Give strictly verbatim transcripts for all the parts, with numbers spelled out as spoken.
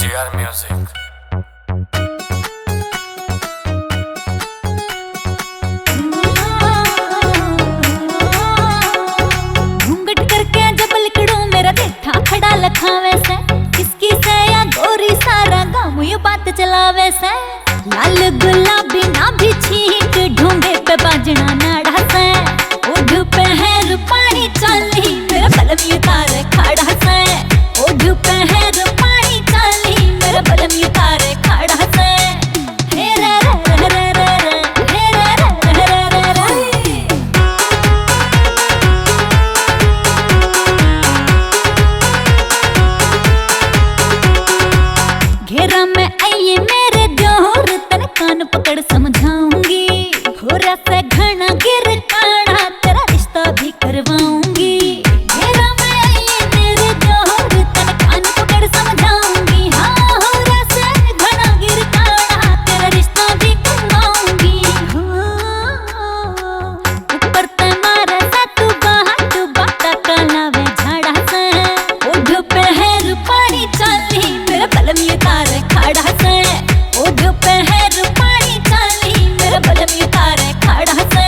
जी R music. घूंघट करके जब लिकड़ू मेरा देखा खड़ा लखावे से, किसकी से या गोरी सारा गाँव ये बात चलावे से। लाल गुलाबी ना भी छींक ढूंढे पे बाजना नाड़ा से, ओढ़ पे है रूपानी चाली मेरा बलम ये तारे खड़ा से। ओढ़ पे है रूपानी चाली मेरा बलम ये तारे खड़ा से। हे रे रे रे रे रे, हे रे रे रे रे रे। घेरा में आइए मेरे जोर, तन कान पकड़ समझाऊंगी। हो रहा घना गिर काढ़ा तेरा रिश्ता भी करवाऊंगी। घेरा में आइए मेरे जोर, तन कान पकड़ समझाऊंगी। हाँ हो रहा घना गिर काढ़ा तेरा रिश्ता भी करवाऊंगी। ऊपर ते मारे सा तू बाहा तू बाता कालावे झाड़ा से। ओढ़ पे है रूपानी चाली मेरा बलम ये तारे खड़ा से। ओढ़ पे है रूपानी चाली मेरा बलम ये तारे खड़ा से।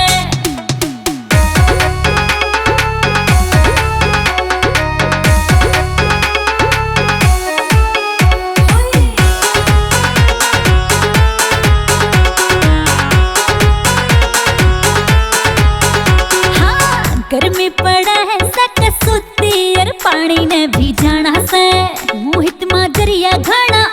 हाँ गर्मी पड़ा है सक सुती और पानी ने भी जाना से। मोहित माजरिया घना